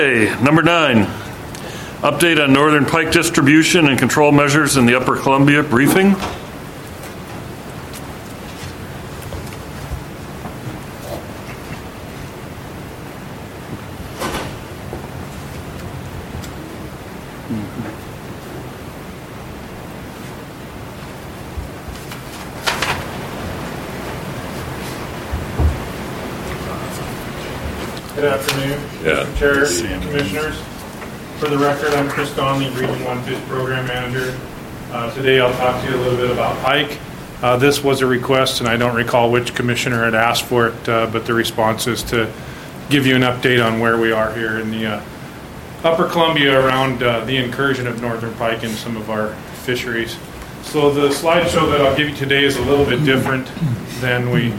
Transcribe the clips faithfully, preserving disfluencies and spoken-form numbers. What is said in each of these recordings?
Okay, number nine, update on northern pike distribution and control measures in the Upper Columbia briefing. Good afternoon, Yeah. Chair, Commissioners. For the record, I'm Chris Donnelly, Region one Fish Program Manager. Uh, today I'll talk to you a little bit about pike. Uh, this was a request, and I don't recall which commissioner had asked for it, uh, but the response is to give you an update on where we are here in the uh, Upper Columbia around uh, the incursion of northern pike in some of our fisheries. So the slideshow that I'll give you today is a little bit different than we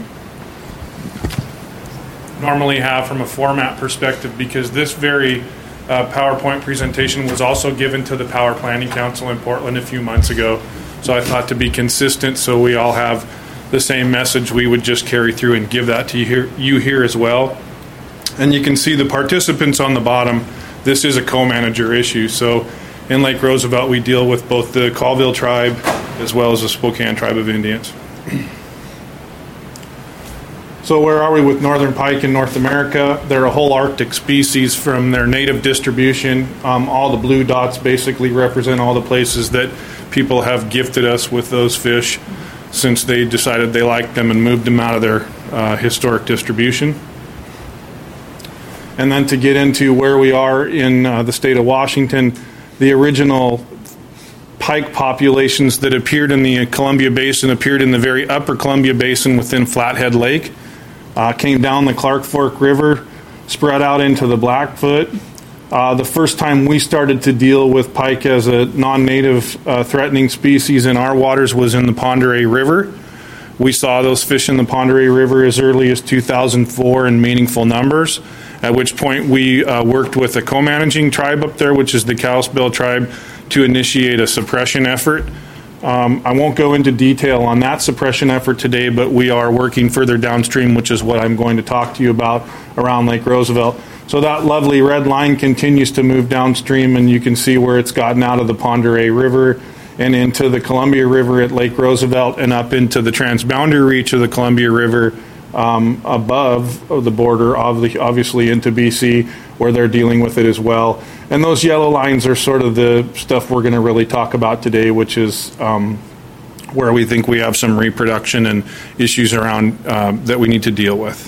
normally have from a format perspective, because this very uh, PowerPoint presentation was also given to the Power Planning Council in Portland a few months ago. So I thought, to be consistent, so we all have the same message, we would just carry through and give that to you here, you here as well. And you can see the participants on the bottom. This is a co-manager issue. So in Lake Roosevelt, we deal with both the Colville tribe as well as the Spokane tribe of Indians. So where are we with northern pike in North America? They're a whole Arctic species from their native distribution. Um, all the blue dots basically represent all the places that people have gifted us with those fish since they decided they liked them and moved them out of their uh, historic distribution. And then to get into where we are in uh, the state of Washington, the original pike populations that appeared in the Columbia Basin appeared in the very upper Columbia Basin within Flathead Lake. Uh, came down the Clark Fork River, spread out into the Blackfoot. Uh, the first time we started to deal with pike as a non-native uh, threatening species in our waters was in the Pend Oreille River. We saw those fish in the Pend Oreille River as early as two thousand four in meaningful numbers, at which point we uh, worked with a co-managing tribe up there, which is the Kalispel tribe, to initiate a suppression effort. Um, I won't go into detail on that suppression effort today, but we are working further downstream, which is what I'm going to talk to you about around Lake Roosevelt. So that lovely red line continues to move downstream, and you can see where it's gotten out of the Pend Oreille River and into the Columbia River at Lake Roosevelt and up into the transboundary reach of the Columbia River um, above the border, obviously into B C, where they're dealing with it as well. And those yellow lines are sort of the stuff we're going to really talk about today, which is um, where we think we have some reproduction and issues around uh, that we need to deal with.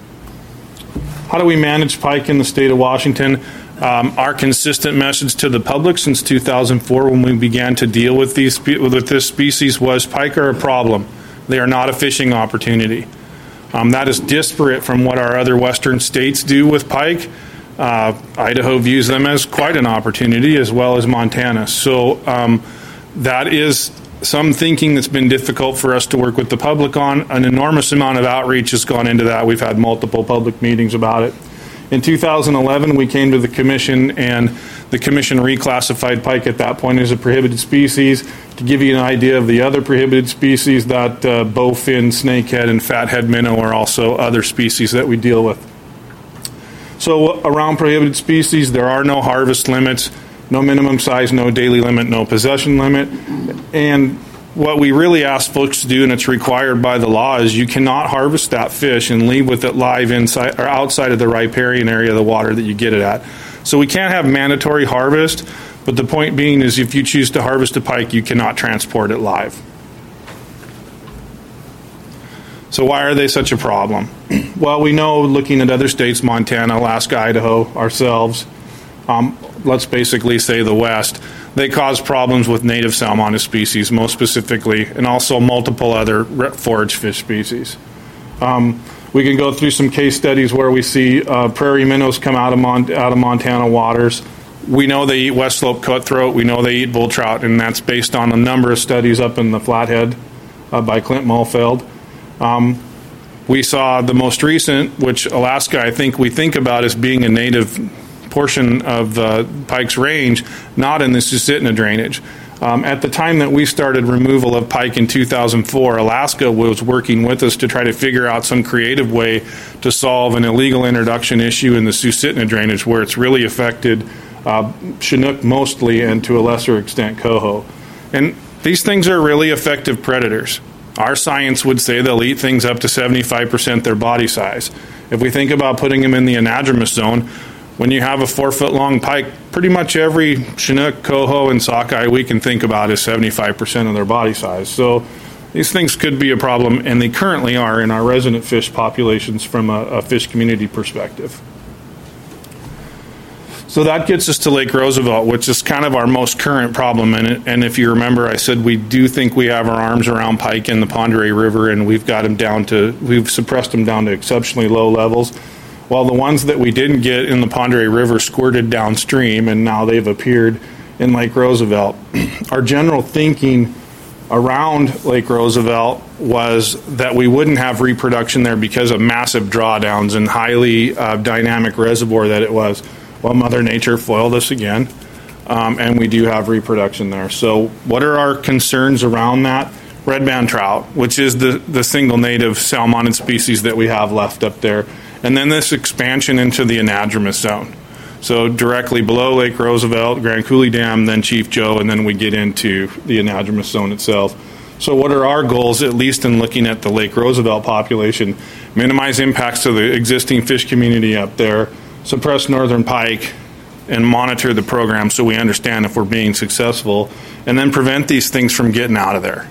How do we manage pike in the state of Washington? Um, our consistent message to the public since two thousand four, when we began to deal with these with this species, was pike are a problem. They are not a fishing opportunity. Um, that is disparate from what our other western states do with pike. Uh, Idaho views them as quite an opportunity, as well as Montana. So um, that is some thinking that's been difficult for us to work with the public on. An enormous amount of outreach has gone into that. We've had multiple public meetings about it. In two thousand eleven, we came to the commission, and the commission reclassified pike at that point as a prohibited species. To give you an idea of the other prohibited species, that uh, bowfin, snakehead, and fathead minnow are also other species that we deal with. So around prohibited species, there are no harvest limits, no minimum size, no daily limit, no possession limit. And what we really ask folks to do, and it's required by the law, is you cannot harvest that fish and leave with it live inside or outside of the riparian area of the water that you get it at. So we can't have mandatory harvest, but the point being is if you choose to harvest a pike, you cannot transport it live. So why are they such a problem? Well, we know, looking at other states, Montana, Alaska, Idaho, ourselves, um, let's basically say the West, they cause problems with native salmonid species, most specifically, and also multiple other forage fish species. Um, we can go through some case studies where we see uh, prairie minnows come out of, Mon- out of Montana waters. We know they eat West Slope cutthroat. We know they eat bull trout, and that's based on a number of studies up in the Flathead uh, by Clint Mulfeld. Um, we saw the most recent, which Alaska, I think we think about as being a native portion of the pike's range, not in the Susitna drainage. Um, at the time that we started removal of pike in two thousand four, Alaska was working with us to try to figure out some creative way to solve an illegal introduction issue in the Susitna drainage where it's really affected uh, Chinook mostly and to a lesser extent coho. And these things are really effective predators. Our science would say they'll eat things up to seventy-five percent their body size. If we think about putting them in the anadromous zone, when you have a four-foot-long pike, pretty much every Chinook, coho, and sockeye we can think about is seventy-five percent of their body size. So these things could be a problem, and they currently are in our resident fish populations from a, a fish community perspective. So that gets us to Lake Roosevelt, which is kind of our most current problem. And, and if you remember, I said we do think we have our arms around pike in the Pend Oreille River, and we've got them down to, we've suppressed them down to exceptionally low levels. While the ones that we didn't get in the Pend Oreille River squirted downstream, and now they've appeared in Lake Roosevelt. Our general thinking around Lake Roosevelt was that we wouldn't have reproduction there because of massive drawdowns and highly uh, dynamic reservoir that it was. Well, Mother Nature foiled us again, um, and we do have reproduction there. So what are our concerns around that? Red band trout, which is the, the single native salmonid species that we have left up there. And then this expansion into the anadromous zone. So directly below Lake Roosevelt, Grand Coulee Dam, then Chief Joe, and then we get into the anadromous zone itself. So what are our goals, at least in looking at the Lake Roosevelt population? Minimize impacts to the existing fish community up there, suppress northern pike, and monitor the program so we understand if we're being successful, and then prevent these things from getting out of there.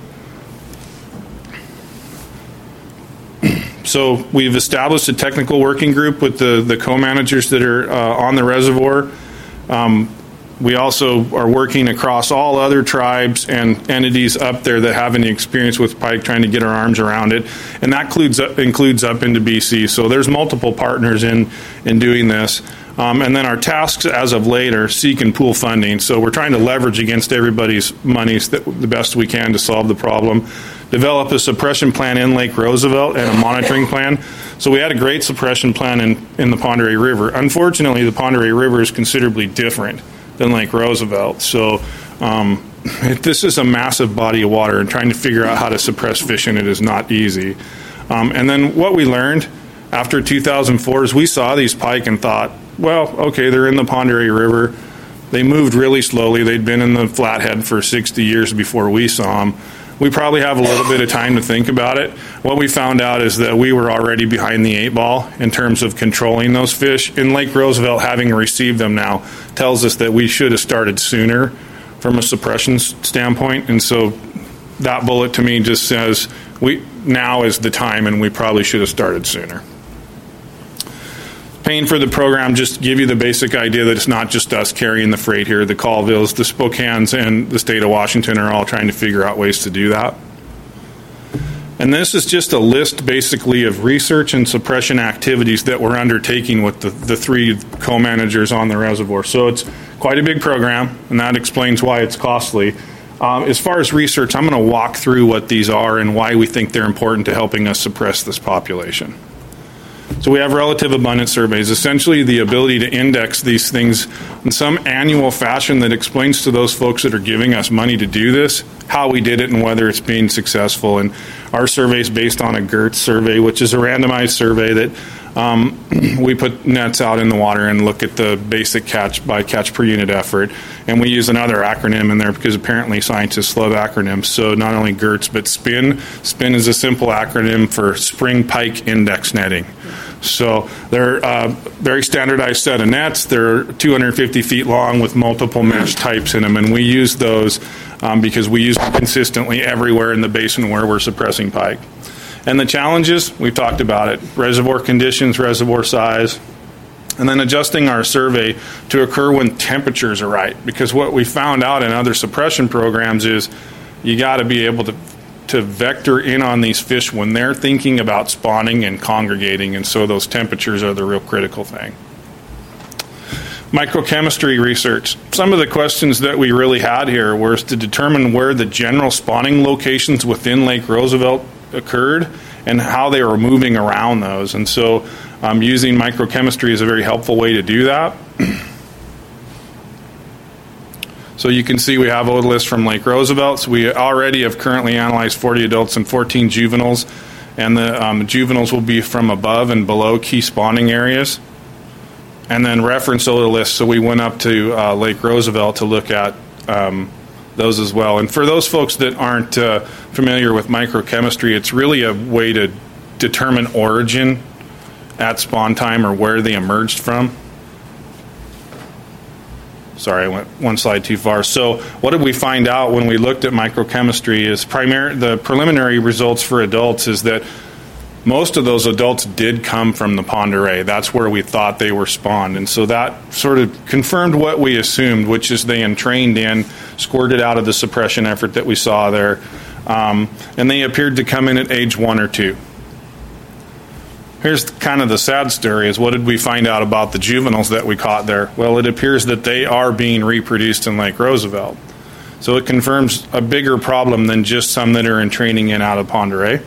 So we've established a technical working group with the, the co-managers that are uh, on the reservoir. Um, we also are working across all other tribes and entities up there that have any experience with pike, trying to get our arms around it. And that includes up, includes up into B C. So there's multiple partners in, in doing this. Um, and then our tasks as of late are seek and pool funding. So we're trying to leverage against everybody's monies that, the best we can to solve the problem. Develop a suppression plan in Lake Roosevelt and a monitoring plan. So we had a great suppression plan in, in the Pend Oreille River. Unfortunately, the Pend Oreille River is considerably different than Lake Roosevelt. So um, this is a massive body of water, and trying to figure out how to suppress fish in it is not easy. Um, and then what we learned after two thousand four is we saw these pike and thought, well, okay, they're in the Pend Oreille River. They moved really slowly. They'd been in the Flathead for sixty years before we saw them. We probably have a little bit of time to think about it. What we found out is that we were already behind the eight ball in terms of controlling those fish. In Lake Roosevelt, having received them now, tells us that we should have started sooner from a suppression standpoint. And so that bullet to me just says we now is the time, and we probably should have started sooner. Paying for the program, just to give you the basic idea that it's not just us carrying the freight here. The Colvilles, the Spokanes, and the state of Washington are all trying to figure out ways to do that. And this is just a list, basically, of research and suppression activities that we're undertaking with the, the three co-managers on the reservoir. So it's quite a big program, and that explains why it's costly. Um, as far as research, I'm going to walk through what these are and why we think they're important to helping us suppress this population. So we have relative abundance surveys, essentially the ability to index these things in some annual fashion that explains to those folks that are giving us money to do this how we did it and whether it's being successful. And our survey is based on a GERTS survey, which is a randomized survey that um, we put nets out in the water and look at the basic catch by catch per unit effort. And we use another acronym in there because apparently scientists love acronyms. So not only GERTS, but SPIN. SPIN is a simple acronym for Spring Pike Index Netting. So they're a uh, very standardized set of nets. They're two hundred fifty feet long with multiple mesh types in them, and we use those um, because we use them consistently everywhere in the basin where we're suppressing pike. And the challenges, we've talked about it, reservoir conditions, reservoir size, and then adjusting our survey to occur when temperatures are right. Because what we found out in other suppression programs is you got to be able to to vector in on these fish when they're thinking about spawning and congregating, and so those temperatures are the real critical thing. Microchemistry research. Some of the questions that we really had here was to determine where the general spawning locations within Lake Roosevelt occurred and how they were moving around those. And so um, using microchemistry is a very helpful way to do that. So you can see we have otoliths from Lake Roosevelt. So we already have currently analyzed forty adults and fourteen juveniles, and the um, juveniles will be from above and below key spawning areas. And then reference otoliths, so we went up to uh, Lake Roosevelt to look at um, those as well. And for those folks that aren't uh, familiar with microchemistry, it's really a way to determine origin at spawn time or where they emerged from. Sorry, I went one slide too far. So what did we find out when we looked at microchemistry is primary, the preliminary results for adults is that most of those adults did come from the Pend Oreille. That's where we thought they were spawned. And so that sort of confirmed what we assumed, which is they entrained in, squirted out of the suppression effort that we saw there. Um, and they appeared to come in at age one or two. Here's kind of the sad story is what did we find out about the juveniles that we caught there? Well, it appears that they are being reproduced in Lake Roosevelt. So it confirms a bigger problem than just some that are in training in out of Pend Oreille.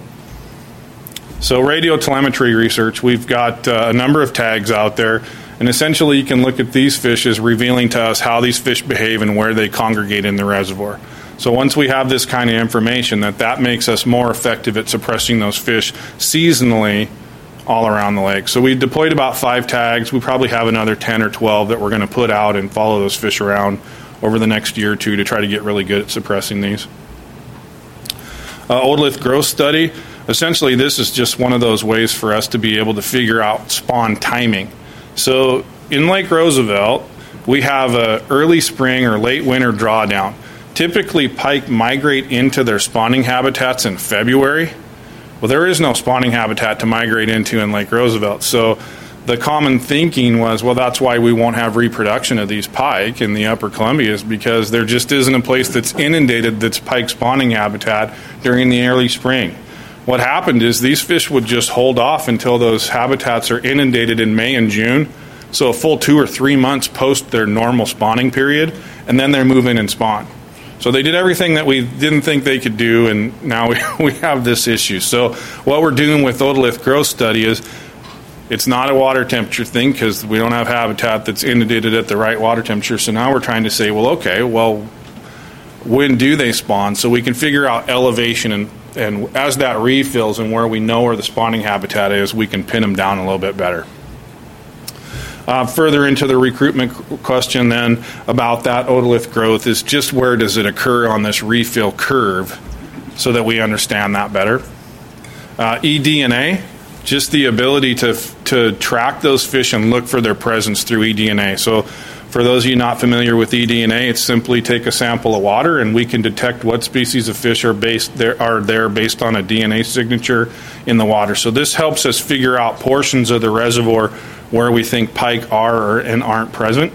So radiotelemetry research, we've got uh, a number of tags out there, and essentially you can look at these fish as revealing to us how these fish behave and where they congregate in the reservoir. So once we have this kind of information, that that makes us more effective at suppressing those fish seasonally all around the lake. So we deployed about five tags. We probably have another ten or twelve that we're going to put out and follow those fish around over the next year or two to try to get really good at suppressing these. Uh, otolith growth study. Essentially, this is just one of those ways for us to be able to figure out spawn timing. So in Lake Roosevelt, we have a early spring or late winter drawdown. Typically, pike migrate into their spawning habitats in February. Well, there is no spawning habitat to migrate into in Lake Roosevelt. So the common thinking was, well, that's why we won't have reproduction of these pike in the upper Columbia is because there just isn't a place that's inundated that's pike spawning habitat during the early spring. What happened is these fish would just hold off until those habitats are inundated in May and June, so a full two or three months post their normal spawning period, and then they move in and spawn. So they did everything that we didn't think they could do, and now we, we have this issue. So what we're doing with otolith growth study is it's not a water temperature thing because we don't have habitat that's inundated at the right water temperature. So now we're trying to say, well, okay, well, when do they spawn? So we can figure out elevation, and, and as that refills and where we know where the spawning habitat is, we can pin them down a little bit better. Uh, further into the recruitment question then about that otolith growth is just where does it occur on this refill curve so that we understand that better. Uh, eDNA, just the ability to to track those fish and look for their presence through eDNA. So for those of you not familiar with eDNA, it's simply take a sample of water and we can detect what species of fish are based there are there based on a D N A signature in the water. So this helps us figure out portions of the reservoir where we think pike are and aren't present.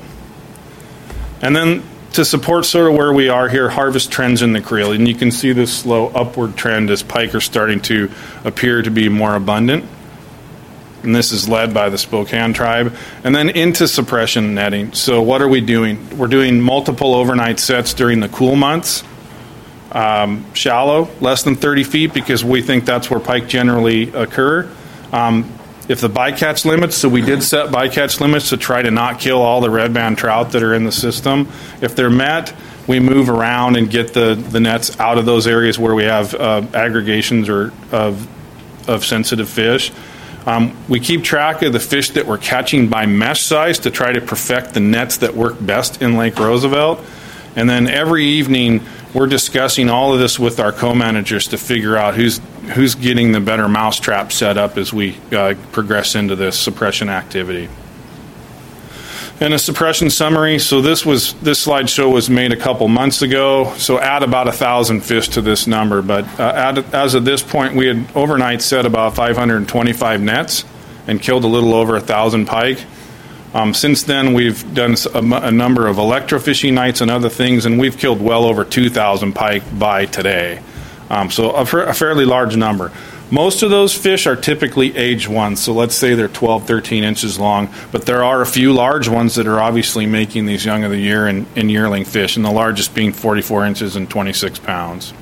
And then to support sort of where we are here, harvest trends in the creel. And you can see this slow upward trend as pike are starting to appear to be more abundant. And this is led by the Spokane tribe. And then into suppression netting. So what are we doing? We're doing multiple overnight sets during the cool months. Um, shallow, less than thirty feet, because we think that's where pike generally occur. Um, If the bycatch limits, so we did set bycatch limits to try to not kill all the red band trout that are in the system. If they're met, we move around and get the, the nets out of those areas where we have uh, aggregations or of of sensitive fish. Um, we keep track of the fish that we're catching by mesh size to try to perfect the nets that work best in Lake Roosevelt. And then every evening, we're discussing all of this with our co-managers to figure out who's who's getting the better mousetrap set up as we uh, progress into this suppression activity. And a suppression summary. So this was this slideshow was made a couple months ago. So add about a thousand fish to this number. But uh, add, as of this point, we had overnight set about five hundred twenty-five nets and killed a little over a thousand pike. Um, since then, we've done a, a number of electrofishing nights and other things, and we've killed well over two thousand pike by today. Um, so a, a fairly large number. Most of those fish are typically age one, so let's say they're twelve, thirteen inches long, but there are a few large ones that are obviously making these young of the year and, and yearling fish, and the largest being forty-four inches and twenty-six pounds.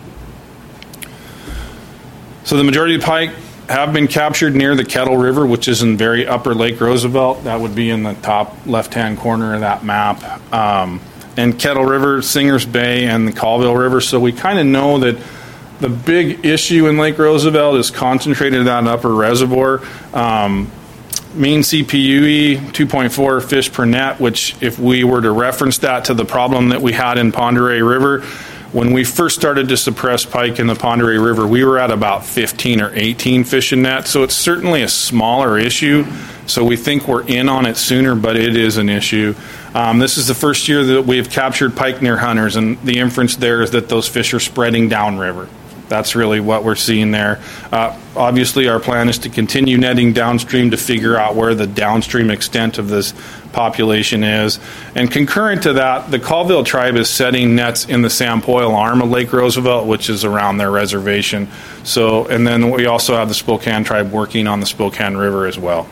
So the majority of pike have been captured near the Kettle River, which is in very upper Lake Roosevelt. That would be in the top left-hand corner of that map. Um, and Kettle River, Singers Bay, and the Colville River. So we kind of know that the big issue in Lake Roosevelt is concentrated in that upper reservoir. Um, mean C P U E, two point four fish per net, which if we were to reference that to the problem that we had in Pend Oreille River, when we first started to suppress pike in the Pend Oreille River, we were at about fifteen or eighteen fish a net. So it's certainly a smaller issue. So we think we're in on it sooner, but it is an issue. Um, this is the first year that we've captured pike near hunters, and the inference there is that those fish are spreading downriver. That's really what we're seeing there. Uh, obviously, our plan is to continue netting downstream to figure out where the downstream extent of this population is. And concurrent to that, the Colville tribe is setting nets in the Sampoil arm of Lake Roosevelt, which is around their reservation. So, and then we also have the Spokane tribe working on the Spokane River as well.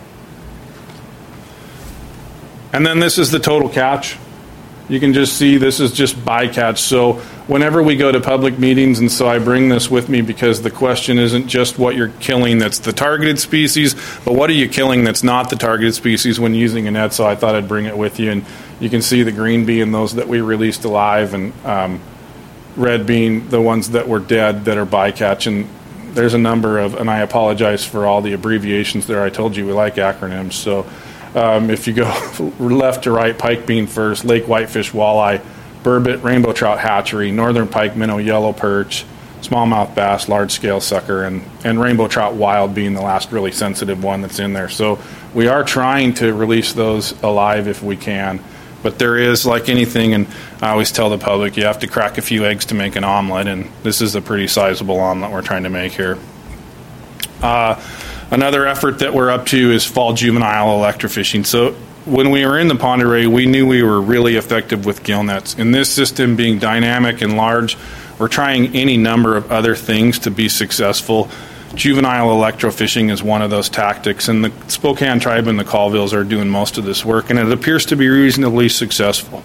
And then this is the total catch. You can just see this is just bycatch. So whenever we go to public meetings, and so I bring this with me because the question isn't just what you're killing that's the targeted species, but what are you killing that's not the targeted species when using a net. So I thought I'd bring it with you. And you can see the green being those that we released alive, and um, red being the ones that were dead that are bycatch. And there's a number of, and I apologize for all the abbreviations there. I told you we like acronyms. So Um, if you go left to right, pike being first, lake whitefish, walleye, burbot, rainbow trout hatchery, northern pike, minnow, yellow perch, smallmouth bass, large-scale sucker, and, and rainbow trout wild being the last really sensitive one that's in there. So we are trying to release those alive if we can. But there is, like anything, and I always tell the public, you have to crack a few eggs to make an omelet, and this is a pretty sizable omelet we're trying to make here. Uh, Another effort that we're up to is fall juvenile electrofishing. So when we were in the Pend Oreille, we knew we were really effective with gill nets. In this system being dynamic and large, we're trying any number of other things to be successful. Juvenile electrofishing is one of those tactics, and the Spokane tribe and the Colvilles are doing most of this work, and it appears to be reasonably successful.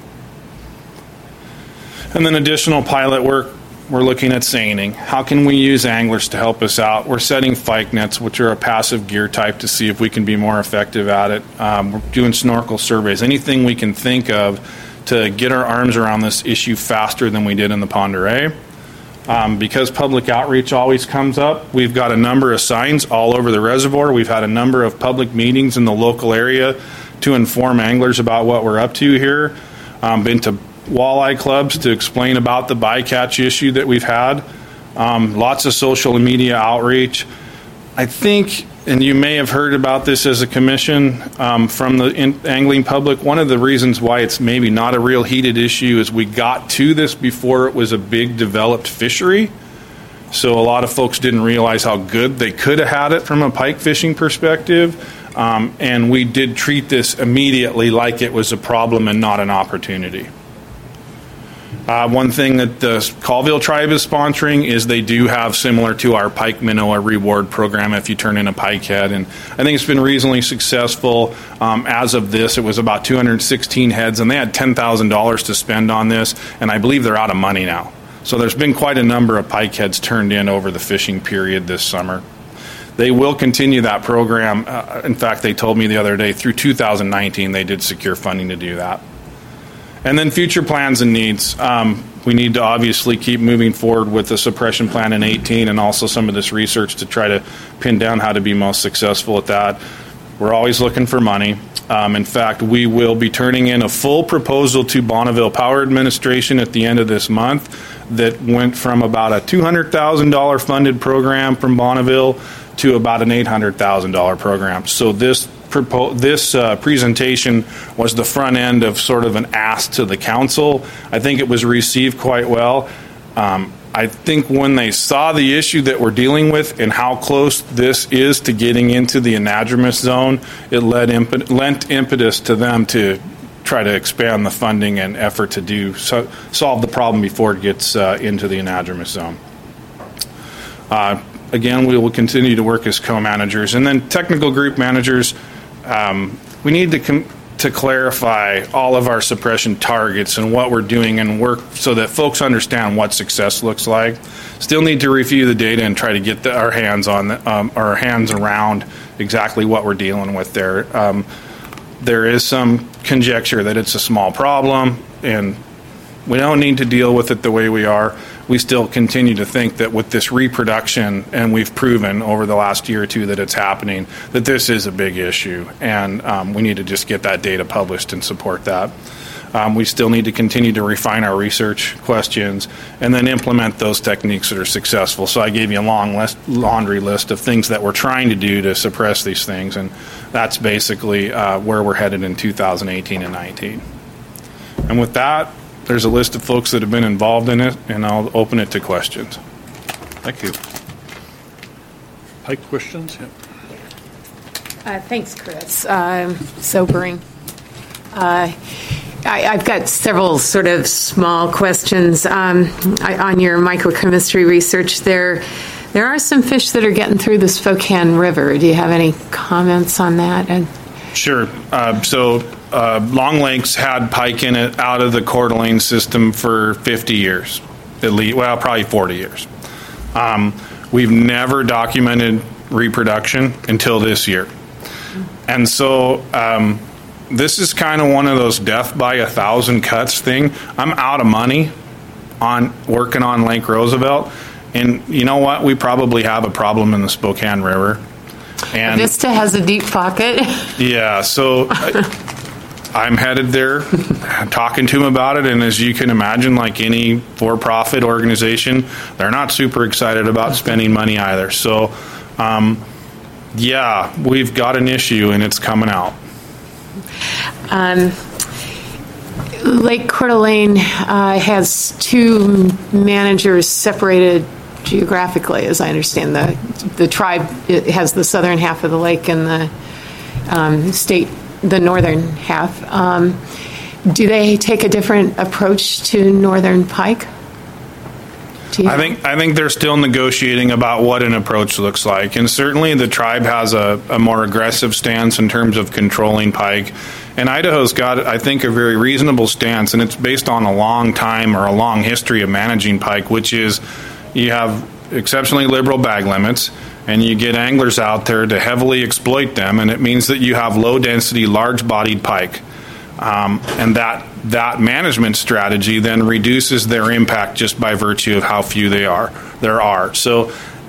And then additional pilot work. We're looking at seining. How can we use anglers to help us out? We're setting fike nets, which are a passive gear type, to see if we can be more effective at it. Um, we're doing snorkel surveys. Anything we can think of to get our arms around this issue faster than we did in the Pend Oreille. Um, because public outreach always comes up, we've got a number of signs all over the reservoir. We've had a number of public meetings in the local area to inform anglers about what we're up to here. Um, been to walleye clubs to explain about the bycatch issue that we've had. Um, lots of social media outreach. I think, and you may have heard about this as a commission um, from the in- angling public, one of the reasons why it's maybe not a real heated issue is we got to this before it was a big developed fishery. So a lot of folks didn't realize how good they could have had it from a pike fishing perspective. Um, and we did treat this immediately like it was a problem and not an opportunity. Uh, one thing that the Colville tribe is sponsoring is they do have, similar to our pike minnow, a reward program if you turn in a pike head. And I think it's been reasonably successful. Um, as of this, it was about two hundred sixteen heads, and they had ten thousand dollars to spend on this, and I believe they're out of money now. So there's been quite a number of pike heads turned in over the fishing period this summer. They will continue that program. Uh, in fact, they told me the other day through two thousand nineteen they did secure funding to do that. And then future plans and needs. Um, we need to obviously keep moving forward with the suppression plan in eighteen and also some of this research to try to pin down how to be most successful at that. We're always looking for money. Um, in fact, we will be turning in a full proposal to Bonneville Power Administration at the end of this month that went from about a two hundred thousand dollars funded program from Bonneville to about an eight hundred thousand dollars program. So this This uh, presentation was the front end of sort of an ask to the council. I think it was received quite well. Um, I think when they saw the issue that we're dealing with and how close this is to getting into the anadromous zone, it led imp- lent impetus to them to try to expand the funding and effort to do so, solve the problem before it gets uh, into the anadromous zone. Uh, again, we will continue to work as co-managers. And then technical group managers, Um, we need to com- to clarify all of our suppression targets and what we're doing and work so that folks understand what success looks like. Still need to review the data and try to get the, our hands on the, um, our hands around exactly what we're dealing with there. Um, there is some conjecture that it's a small problem, and We don't need to deal with it the way we are. We still continue to think that with this reproduction, and we've proven over the last year or two that it's happening, that this is a big issue, and um, we need to just get that data published and support that. Um, we still need to continue to refine our research questions and then implement those techniques that are successful. So I gave you a long list, laundry list of things that we're trying to do to suppress these things, and that's basically uh, where we're headed in two thousand eighteen and nineteen. And with that, there's a list of folks that have been involved in it, and I'll open it to questions. Thank you. Pike questions? Yep. Uh, thanks, Chris. Uh, sobering. Uh, I, I've got several sort of small questions um, I, on your microchemistry research. There, there are some fish that are getting through the Spokane River. Do you have any comments on that? And Sure. Uh, so uh, Long Lake's had pike in it out of the Coeur d'Alene system for fifty years, at least. Well, probably forty years. Um, we've never documented reproduction until this year, and so. Um, This is kind of one of those death by a thousand cuts thing. I'm out of money on working on Lake Roosevelt, and you know what? We probably have a problem in the Spokane River. And Vista has a deep pocket. Yeah, so I, I'm headed there, talking to them about it, and as you can imagine, like any for-profit organization, they're not super excited about spending money either. So, um, yeah, we've got an issue, and it's coming out. Um, Lake Coeur d'Alene uh, has two managers separated geographically, as I understand. The the tribe it has the southern half of the lake and the um, state, the northern half. Um, do they take a different approach to northern pike? I think I think they're still negotiating about what an approach looks like, and certainly the tribe has a, a more aggressive stance in terms of controlling pike, and Idaho's got, I think, a very reasonable stance, and it's based on a long time or a long history of managing pike, which is you have exceptionally liberal bag limits, and you get anglers out there to heavily exploit them, and it means that you have low-density, large-bodied pike. Um, and that that management strategy then reduces their impact just by virtue of how few they are. There are. So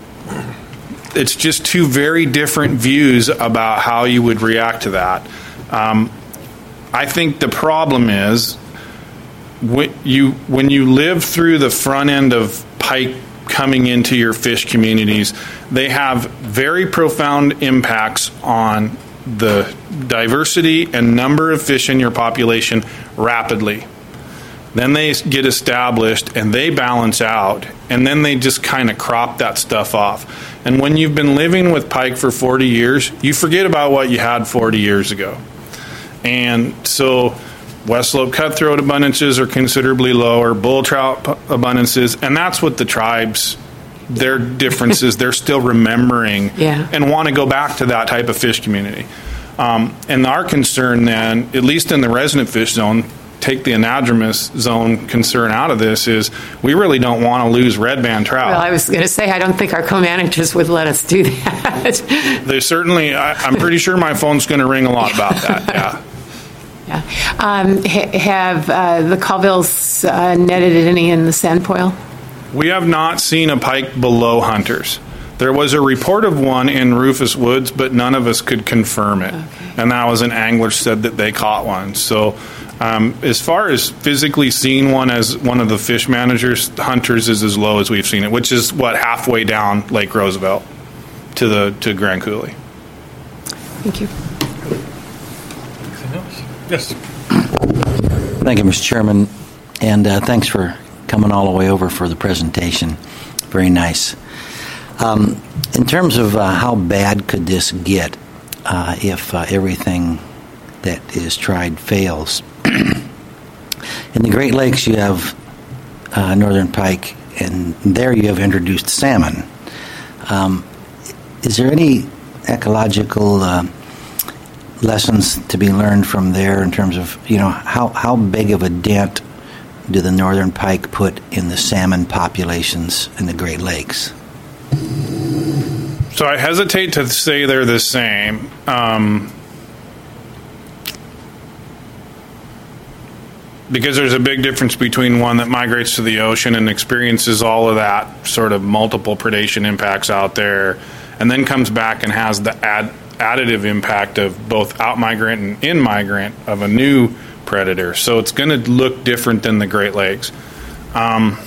it's just two very different views about how you would react to that. Um, I think the problem is when you when you live through the front end of pike coming into your fish communities, they have very profound impacts on the diversity and number of fish in your population rapidly. Then they get established and they balance out, and then they just kind of crop that stuff off. And when you've been living with pike for forty years, you forget about what you had forty years ago. And so West Slope cutthroat abundances are considerably lower, bull trout abundances, and that's what the tribes, their differences, they're still remembering yeah. and want to go back to that type of fish community. Um, and our concern then, at least in the resident fish zone, take the anadromous zone concern out of this, is we really don't want to lose red band trout. Well, I was going to say, I don't think our co-managers would let us do that. They certainly, I, I'm pretty sure my phone's going to ring a lot about that, yeah. Yeah. Um, ha- have uh, the Colvilles uh, netted any in the Sandpoil? We have not seen a pike below hunters. There was a report of one in Rufus Woods, but none of us could confirm it. Okay. And that was an angler said that they caught one. So um, as far as physically seeing one as one of the fish managers, hunters is as low as we've seen it, which is, what, halfway down Lake Roosevelt to the to Grand Coulee. Thank you. Anything else? Yes. Thank you, Mister Chairman, and uh, thanks for coming all the way over for the presentation. Very nice. Um, in terms of uh, how bad could this get uh, if uh, everything that is tried fails? In the Great Lakes, you have uh, northern pike, and there you have introduced salmon. Um, is there any ecological uh, lessons to be learned from there in terms of, you know, how, how big of a dent do the northern pike put in the salmon populations in the Great Lakes? So I hesitate to say they're the same. Um, because there's a big difference between one that migrates to the ocean and experiences all of that sort of multiple predation impacts out there, and then comes back and has the add, additive impact of both out-migrant and in-migrant of a new predator. So it's going to look different than the Great Lakes. Um,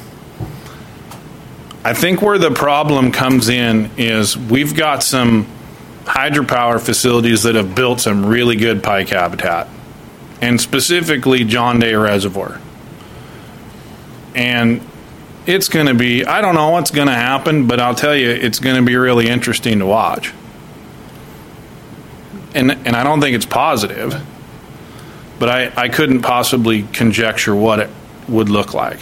I think where the problem comes in is we've got some hydropower facilities that have built some really good pike habitat, and specifically John Day Reservoir. And it's going to be, I don't know what's going to happen, but I'll tell you, it's going to be really interesting to watch. And and I don't think it's positive, but I, I couldn't possibly conjecture what it would look like.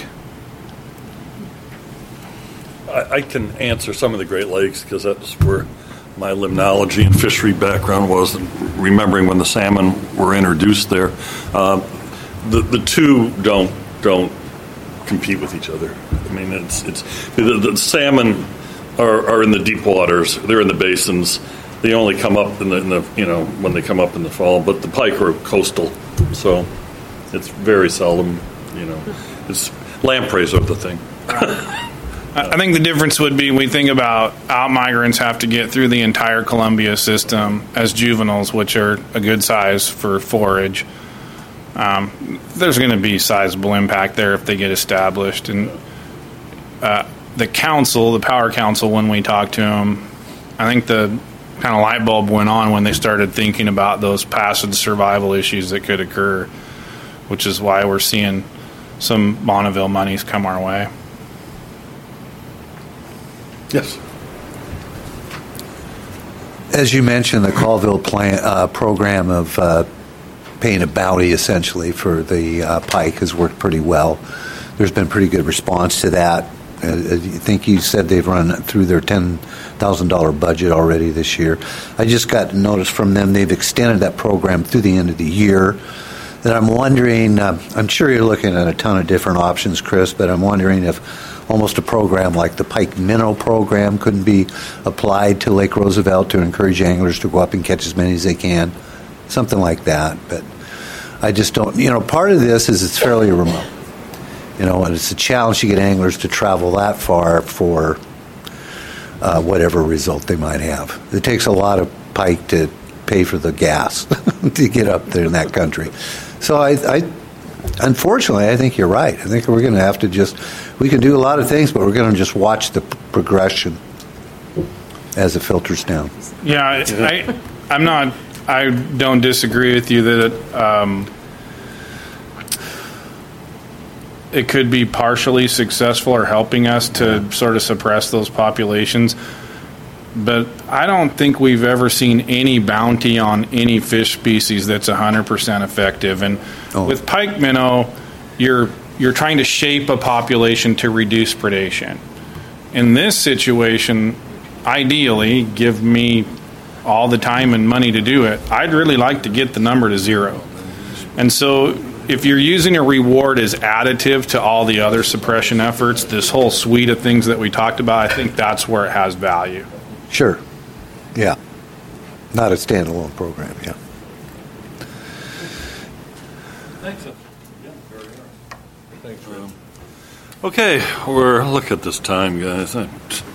I, I can answer some of the Great Lakes because that's where my limnology and fishery background was, and remembering when the salmon were introduced there. Um, the the two don't don't compete with each other. I mean, it's it's the, the salmon are, are in the deep waters. They're in the basins. They only come up in the, in the you know when they come up in the fall. But the pike are coastal, so it's very seldom. You know, it's lampreys are the thing. I think the difference would be we think about out migrants have to get through the entire Columbia system as juveniles, which are a good size for forage. Um, there's going to be sizable impact there if they get established. And uh, the council, the Power Council, when we talked to them, I think the kind of light bulb went on when they started thinking about those passage survival issues that could occur, which is why we're seeing some Bonneville monies come our way. Yes. As you mentioned, the Colville plan, uh, program of uh, paying a bounty essentially for the uh, pike has worked pretty well. There's been pretty good response to that. Uh, I think you said they've run through their ten thousand dollars budget already this year. I just got notice from them they've extended that program through the end of the year. That I'm wondering, uh, I'm sure you're looking at a ton of different options, Chris, but I'm wondering if almost a program like the Pike Minnow program couldn't be applied to Lake Roosevelt to encourage anglers to go up and catch as many as they can, something like that. But I just don't, you know, part of this is it's fairly remote, you know, and it's a challenge to get anglers to travel that far for uh, whatever result they might have. It takes a lot of pike to pay for the gas to get up there in that country. So I, I, unfortunately, I think you're right. I think we're going to have to just, we can do a lot of things, but we're going to just watch the progression as it filters down. Yeah, I, I'm not, I don't disagree with you that it, um, it could be partially successful or helping us to sort of suppress those populations. But I don't think we've ever seen any bounty on any fish species that's one hundred percent effective. And oh. with pike minnow, you're you're trying to shape a population to reduce predation. In this situation, ideally, give me all the time and money to do it, I'd really like to get the number to zero. And so if you're using a reward as additive to all the other suppression efforts, this whole suite of things that we talked about, I think that's where it has value. Sure. Yeah. Not a standalone program, yeah. Thanks. Yeah, very hard. Thanks, Ron. Okay, we're look at this time, guys.